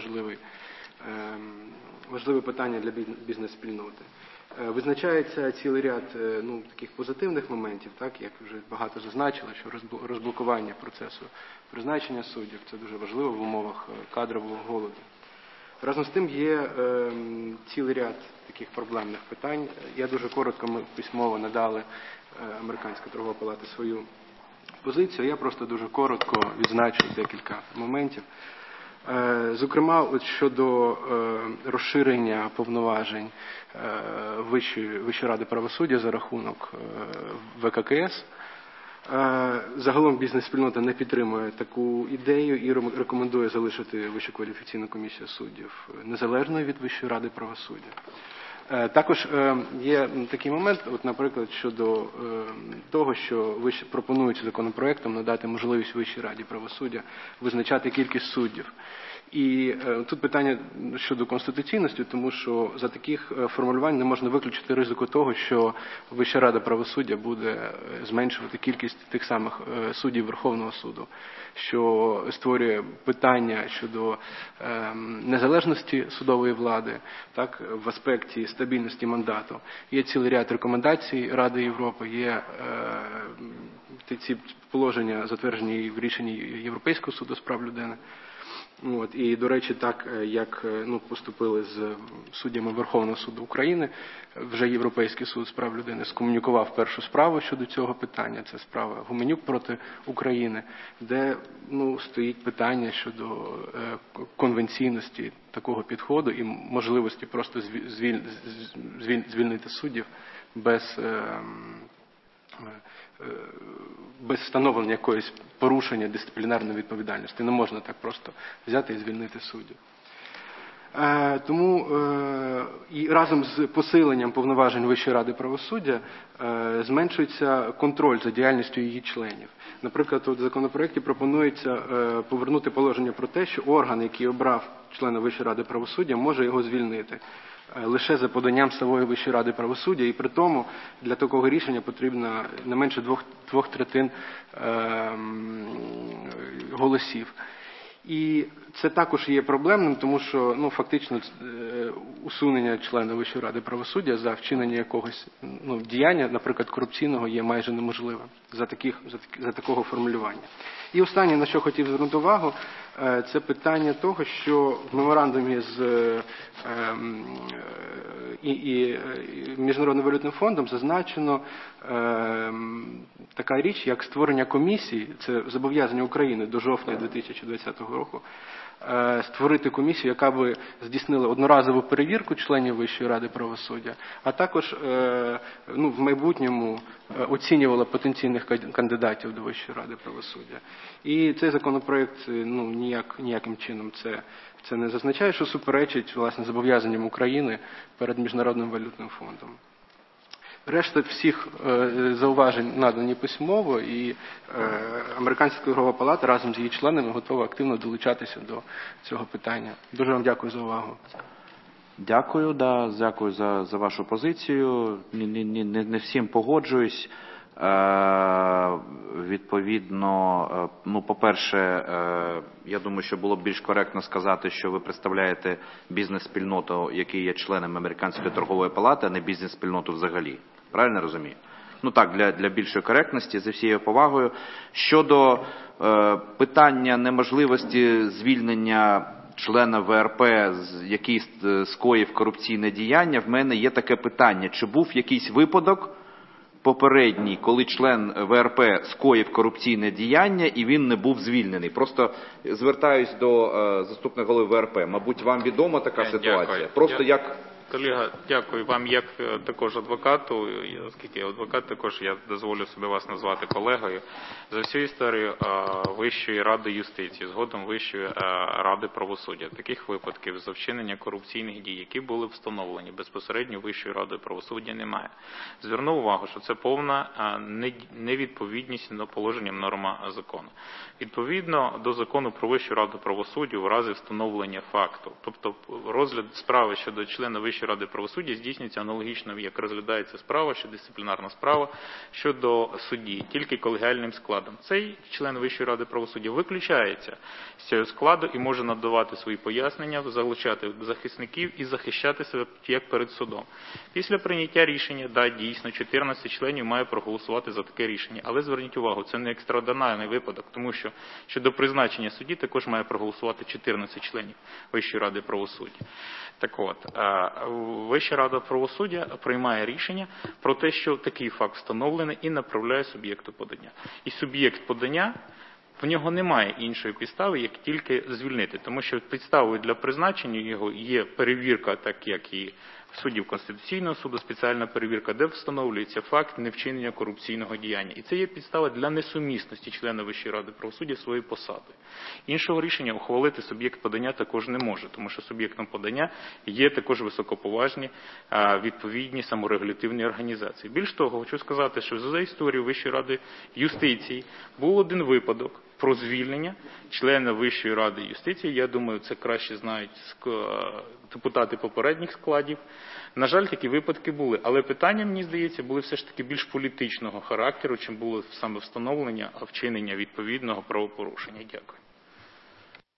важливе питання для бізнес-спільноти. Визначається цілий ряд таких позитивних моментів, так, як вже багато зазначили, що розблокування процесу призначення суддів – це дуже важливо в умовах кадрового голоду. Разом з тим є цілий ряд таких проблемних питань. Я дуже коротко, ми письмово надали Американська торгова палата свою позицію. Я просто дуже коротко відзначу декілька моментів. Зокрема, щодо розширення повноважень Вищої ради правосуддя за рахунок ВККС, загалом бізнес-спільнота не підтримує таку ідею і рекомендує залишити Вищу кваліфікаційну комісію суддів незалежною від Вищої ради правосуддя. Також є такий момент, наприклад, щодо того, що пропонують законопроектом надати можливість Вищій раді правосуддя визначати кількість суддів. І тут питання щодо конституційності, тому що за таких формулювань не можна виключити ризику того, що Вища рада правосуддя буде зменшувати кількість тих самих суддів Верховного суду, що створює питання щодо незалежності судової влади, так, в аспекті стабільності мандату. Є цілий ряд рекомендацій Ради Європи, є ці положення затверджені в рішенні Європейського суду з прав людини. І, до речі, так, як поступили з суддями Верховного суду України, вже Європейський суд з прав людини скомунікував першу справу щодо цього питання. Це справа Гуменюк проти України, де стоїть питання щодо конвенційності такого підходу і можливості просто звільнити суддів без встановлення якоїсь порушення дисциплінарної відповідальності. Не можна так просто взяти і звільнити суддів. Тому і разом з посиленням повноважень Вищої ради правосуддя зменшується контроль за діяльністю її членів. Наприклад, в законопроекті пропонується повернути положення про те, що орган, який обрав члена Вищої ради правосуддя, може його звільнити лише за поданням самої Вищої ради правосуддя, і при тому для такого рішення потрібно не менше двох третин голосів. І це також є проблемним, тому що фактично усунення члена Вищої ради правосуддя за вчинення якогось діяння, наприклад, корупційного, є майже неможливим за такого формулювання. І останнє, на що хотів звернути увагу, це питання того, що в меморандумі з Міжнародним валютним фондом зазначено така річ, як створення комісії, це зобов'язання України до жовтня 2020 року, створити комісію, яка би здійснила одноразову перевірку членів Вищої ради правосуддя, а також в майбутньому оцінювала потенційних кандидатів до Вищої ради правосуддя. І цей законопроект ніяким чином це не зазначає, що суперечить, власне, зобов'язанням України перед Міжнародним валютним фондом. Решта всіх зауважень надані письмово, і Американська торгова палата разом з її членами готова активно долучатися до цього питання. Дуже вам дякую за увагу. Дякую, дякую за вашу позицію. Не всім погоджуюсь. Відповідно, по-перше, я думаю, що було б більш коректно сказати, що ви представляєте бізнес-спільноту, який є членом Американської торгової палати, а не бізнес-спільноту взагалі. Правильно розумію? Так, для більшої коректності, за всією повагою. Щодо питання неможливості звільнення члена ВРП, який скоїв корупційне діяння, в мене є таке питання. Чи був якийсь випадок попередній, коли член ВРП скоїв корупційне діяння і він не був звільнений? Просто звертаюсь до заступника голови ВРП. Мабуть, вам відома така ситуація? Дякую. Просто як... Колега, дякую вам як також адвокату, оскільки я адвокат, також я дозволю собі вас назвати колегою. За всю історію Вищої ради юстиції, згодом Вищої ради правосуддя, таких випадків за вчинення корупційних дій, які були встановлені безпосередньо Вищою радою правосуддя, немає. Зверну увагу, що це повна невідповідність положенням норма закону. Відповідно до закону про Вищу раду правосуддя у разі встановлення факту, тобто розгляд справи щодо члена Вищої ради правосуддя здійснюється аналогічно, як розглядається справа, що дисциплінарна справа щодо судді, тільки колегіальним складом. Цей член Вищої ради правосуддя виключається з цього складу і може надавати свої пояснення, залучати захисників і захищати себе як перед судом. Після прийняття рішення, дійсно, 14 членів має проголосувати за таке рішення. Але зверніть увагу, це не екстраординарний випадок, тому що щодо призначення судді також має проголосувати 14 членів Вищої ради правосуддя. Так от, Вища рада правосуддя приймає рішення про те, що такий факт встановлений, і направляє суб'єкту подання. І суб'єкт подання, в нього немає іншої підстави, як тільки звільнити. Тому що підставою для призначення його є перевірка, так як і суддів Конституційного суду, спеціальна перевірка, де встановлюється факт невчинення корупційного діяння. І це є підстава для несумісності члена Вищої ради правосуддя своєю посадою. Іншого рішення ухвалити суб'єкт подання також не може, тому що суб'єктом подання є також високоповажні відповідні саморегулятивні організації. Більш того, хочу сказати, що за історію Вищої ради юстиції був один випадок про звільнення члена Вищої ради юстиції. Я думаю, це краще знають депутати попередніх складів. На жаль, такі випадки були. Але питання, мені здається, були все ж таки більш політичного характеру, чим було саме встановлення, вчинення відповідного правопорушення. Дякую.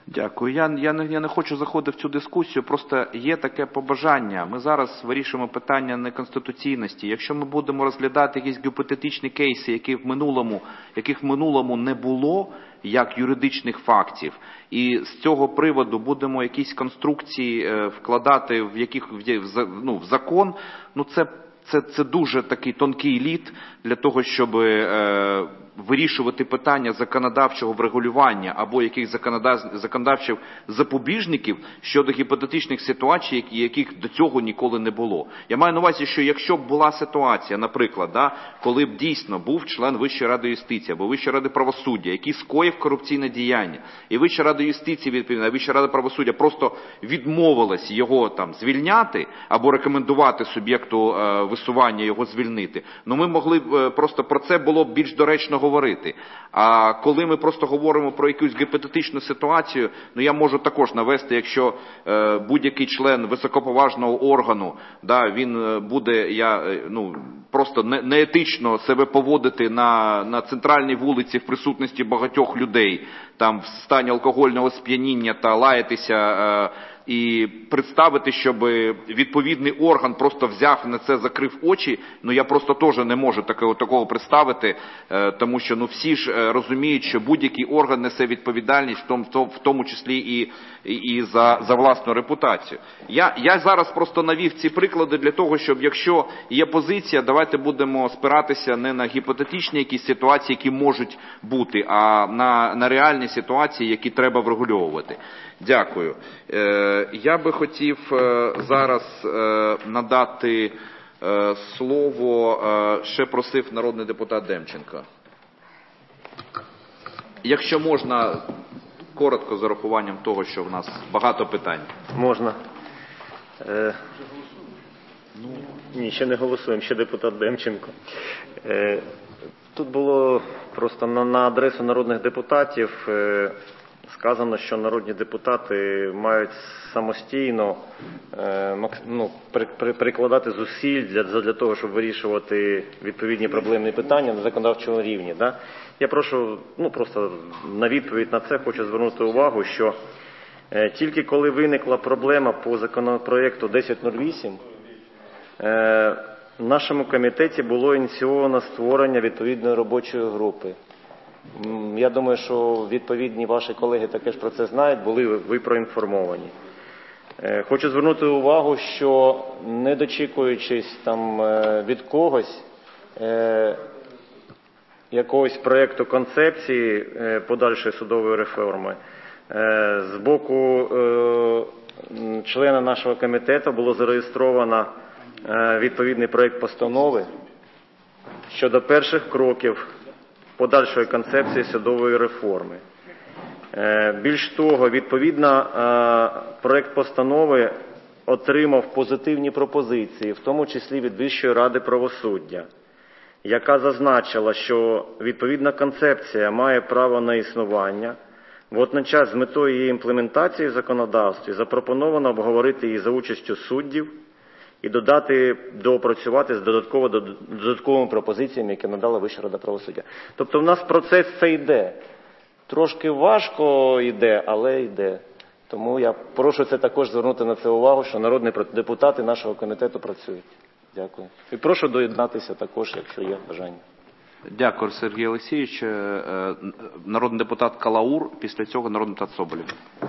Дякую. Я не хочу заходити в цю дискусію, просто є таке побажання. Ми зараз вирішуємо питання неконституційності. Якщо ми будемо розглядати якісь гіпотетичні кейси, яких в минулому не було, як юридичних фактів, і з цього приводу будемо якісь конструкції вкладати в закон, це дуже такий тонкий лід для того, щоб вирішувати питання законодавчого врегулювання або яких законодавчих запобіжників щодо гіпотетичних ситуацій, яких до цього ніколи не було. Я маю на увазі, що якщо б була ситуація, наприклад, коли б дійсно був член Вищої ради юстиції або Вищої ради правосуддя, який скоїв корупційне діяння, і Вища рада юстиції, відповідно, Вища рада правосуддя просто відмовилась його звільняти або рекомендувати суб'єкту висування його звільнити, ми могли б просто про це було б більш доречно говорити. А коли ми просто говоримо про якусь гіпотетичну ситуацію, я можу також навести, якщо будь-який член високоповажного органу, він буде, просто неетично себе поводити на центральній вулиці в присутності багатьох людей, в стані алкогольного сп'яніння та лаятися і представити, щоб відповідний орган просто взяв на це, закрив очі, я просто теж не можу такого представити, тому що всі ж розуміють, що будь-який орган несе відповідальність, в тому числі і за власну репутацію. Я зараз просто навів ці приклади для того, щоб якщо є позиція, давайте будемо спиратися не на гіпотетичні якісь ситуації, які можуть бути, а на реальні ситуації, які треба врегульовувати. Дякую. Я би хотів зараз надати слово, ще просив народний депутат Демченко. Якщо можна, коротко, з урахуванням того, що в нас багато питань. Можна. Ні, ще не голосуємо, ще депутат Демченко. Тут було просто на адресу народних депутатів сказано, що народні депутати мають самостійно прикладати зусиль для того, щоб вирішувати відповідні проблемні питання на законодавчому рівні. Я прошу, просто на відповідь на це хочу звернути увагу, що тільки коли виникла проблема по законопроєкту 1008, в нашому комітеті було ініційовано створення відповідної робочої групи. Я думаю, що відповідні ваші колеги також про це знають, були ви проінформовані. Хочу звернути увагу, що не дочікуючись від когось якогось проєкту концепції подальшої судової реформи, з боку члена нашого комітету було зареєстровано відповідний проєкт постанови щодо перших кроків подальшої концепції судової реформи. Більш того, відповідно, проєкт постанови отримав позитивні пропозиції, в тому числі від Вищої ради правосуддя, яка зазначила, що відповідна концепція має право на існування. Водночас з метою її імплементації в законодавстві запропоновано обговорити її за участю суддів і доопрацювати з додатковими пропозиціями, які надала Вища рада правосуддя. Тобто в нас процес це йде. Трошки важко йде, але йде. Тому я прошу це також звернути на це увагу, що народні депутати нашого комітету працюють. Дякую. І прошу доєднатися також, якщо є бажання. Дякую, Сергій Олексійович. Народний депутат Калаур, після цього народний депутат Соболєв.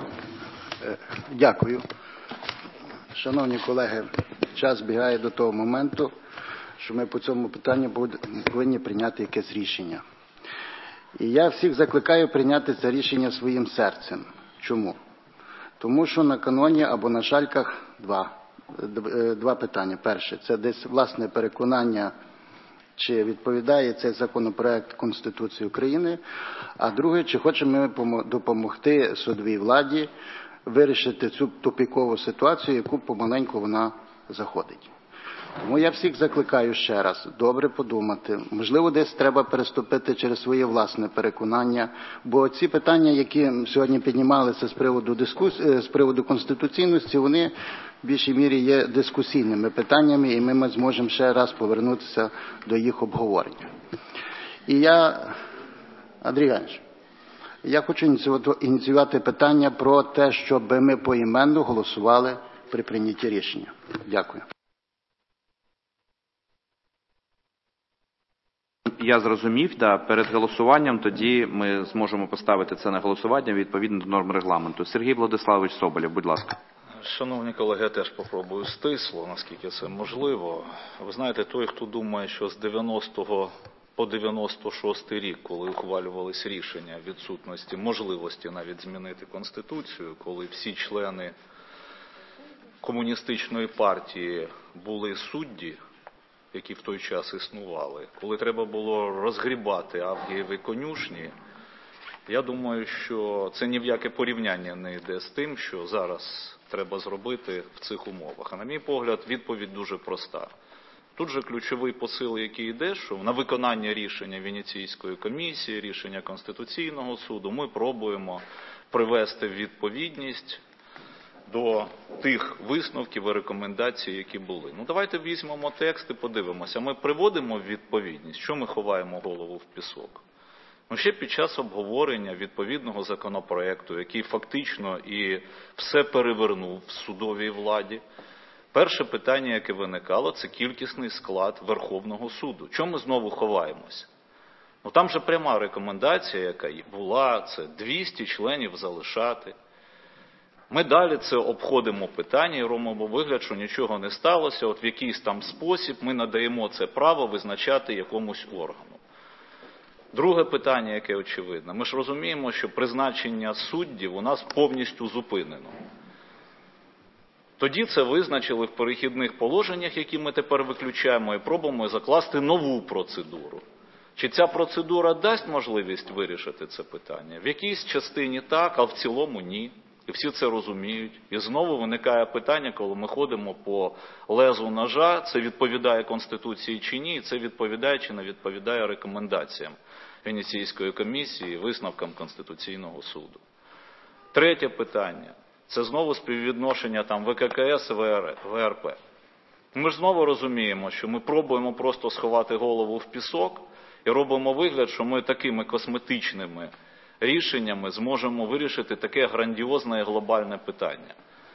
Дякую. Шановні колеги, час бігає до того моменту, що ми по цьому питанню повинні прийняти якесь рішення. І я всіх закликаю прийняти це рішення своїм серцем. Чому? Тому що на каноні або на шальках два питання. Перше, це десь власне переконання, чи відповідає цей законопроект Конституції України, а друге, чи хочемо ми допомогти судовій владі вирішити цю тупікову ситуацію, яку помаленьку вона заходить. Тому я всіх закликаю ще раз добре подумати. Можливо, десь треба переступити через своє власне переконання, бо ці питання, які сьогодні піднімалися з приводу конституційності, вони в більшій мірі є дискусійними питаннями, і ми зможемо ще раз повернутися до їх обговорення. І я, Андрій Іванович, Я хочу ініціювати питання про те, щоб ми поіменно голосували при прийнятті рішення. Дякую. Я зрозумів, да, перед голосуванням тоді ми зможемо поставити це на голосування відповідно до норм регламенту. Сергій Владиславович Соболєв, будь ласка. Шановні колеги, я теж попробую стисло, наскільки це можливо. Ви знаєте, той, хто думає, що з 90-го по 96-й рік, коли ухвалювались рішення відсутності можливості навіть змінити Конституцію, коли всі члени комуністичної партії були судді, які в той час існували, коли треба було розгрібати Авгієві конюшні, я думаю, що це ні в яке порівняння не йде з тим, що зараз треба зробити в цих умовах. А на мій погляд, відповідь дуже проста. Тут же ключовий посил, який йде, що на виконання рішення Венеційської комісії, рішення Конституційного суду ми пробуємо привести в відповідність до тих висновків і рекомендацій, які були. Ну давайте візьмемо текст і подивимося. Ми приводимо в відповідність, що ми ховаємо голову в пісок. Ну, ще під час обговорення відповідного законопроекту, який фактично і все перевернув в судовій владі, перше питання, яке виникало, це кількісний склад Верховного суду. Чому ми знову ховаємося? Ну, там же пряма рекомендація, яка була, це 200 членів залишати. Ми далі це обходимо питання і робимо вигляд, що нічого не сталося, от в якийсь там спосіб ми надаємо це право визначати якомусь органу. Друге питання, яке очевидне. Ми ж розуміємо, що призначення суддів у нас повністю зупинено. Тоді це визначили в перехідних положеннях, які ми тепер виключаємо, і пробуємо закласти нову процедуру. Чи ця процедура дасть можливість вирішити це питання? В якійсь частині так, а в цілому ні. І всі це розуміють. І знову виникає питання, коли ми ходимо по лезу ножа, це відповідає Конституції чи ні, і це відповідає чи не відповідає рекомендаціям Венеційської комісії, висновкам Конституційного суду. Третє питання. Це знову співвідношення там ВККС і ВРП. Ми ж знову розуміємо, що ми пробуємо просто сховати голову в пісок і робимо вигляд, що ми такими косметичними рішеннями зможемо вирішити таке грандіозне і глобальне питання.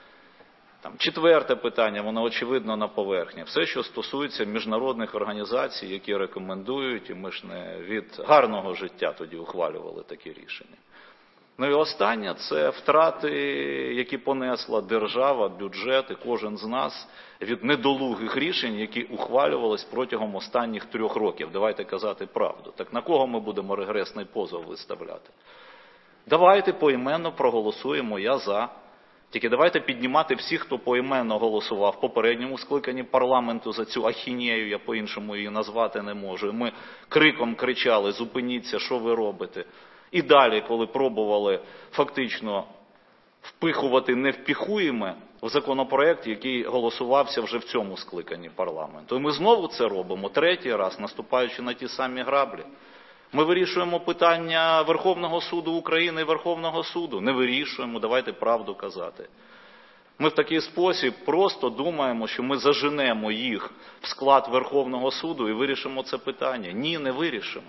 Там, четверте питання, воно очевидно на поверхні. Все, що стосується міжнародних організацій, які рекомендують, і ми ж не від гарного життя тоді ухвалювали такі рішення. Ну і останнє – це втрати, які понесла держава, бюджет і кожен з нас від недолугих рішень, які ухвалювались протягом останніх 3 років. Давайте казати правду. Так на кого ми будемо регресний позов виставляти? Давайте поіменно проголосуємо, я за. Тільки давайте піднімати всіх, хто поіменно голосував в попередньому скликанні парламенту за цю ахінею, я по-іншому її назвати не можу. І ми криком кричали: зупиніться, що ви робите? І далі, коли пробували фактично впихувати невпіхуєме в законопроект, який голосувався вже в цьому скликанні парламенту. І ми знову це робимо 3-й раз, наступаючи на ті самі граблі. Ми вирішуємо питання Верховного суду України і Верховного суду. Не вирішуємо, давайте правду казати. Ми в такий спосіб просто думаємо, що ми заженемо їх в склад Верховного суду і вирішимо це питання. Ні, не вирішимо.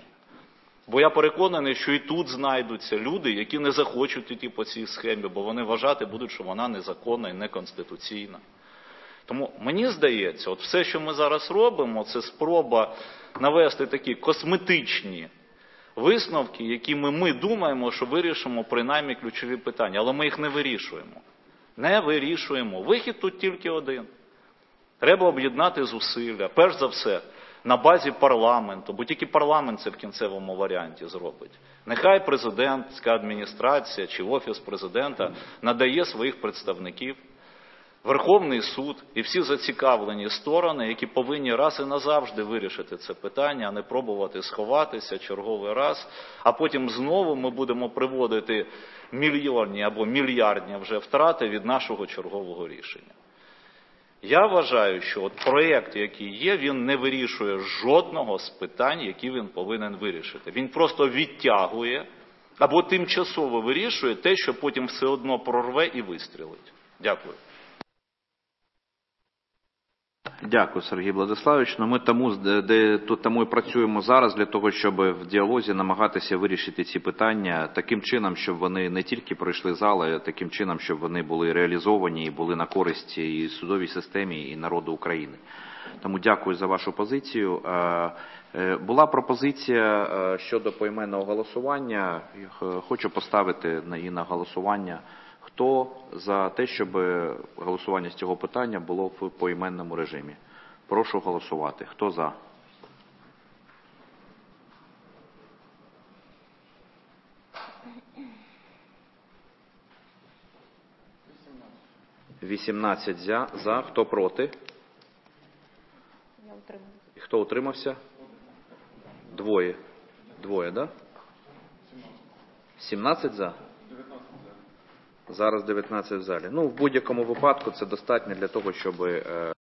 Бо я переконаний, що і тут знайдуться люди, які не захочуть йти по цій схемі, бо вони вважати будуть, що вона незаконна і неконституційна. Тому мені здається, от все, що ми зараз робимо, це спроба навести такі косметичні висновки, якими ми думаємо, що вирішимо принаймні ключові питання. Але ми їх не вирішуємо. Не вирішуємо. Вихід тут тільки один. Треба об'єднати зусилля. Перш за все, на базі парламенту, бо тільки парламент це в кінцевому варіанті зробить. Нехай президентська адміністрація чи Офіс президента надає своїх представників, Верховний суд і всі зацікавлені сторони, які повинні раз і назавжди вирішити це питання, а не пробувати сховатися черговий раз, а потім знову ми будемо приводити мільйонні або мільярдні вже втрати від нашого чергового рішення. Я вважаю, що от проєкт, який є, він не вирішує жодного з питань, які він повинен вирішити. Він просто відтягує або тимчасово вирішує те, що потім все одно прорве і вистрілить. Дякую. Дякую, Сергій Владиславович. Ми тому і працюємо зараз для того, щоб в діалозі намагатися вирішити ці питання таким чином, щоб вони не тільки пройшли зал, а таким чином, щоб вони були реалізовані і були на користь і судовій системі, і народу України. Тому дякую за вашу позицію. Була пропозиція щодо поіменного голосування. Хочу поставити її на голосування. Хто за те, щоб голосування з цього питання було в поіменному режимі? Прошу голосувати. Хто за? Вісімнадцять за. Хто проти? Хто утримався? Двоє, да? 17 за? Зараз 19 в залі. В будь-якому випадку це достатньо для того, щоб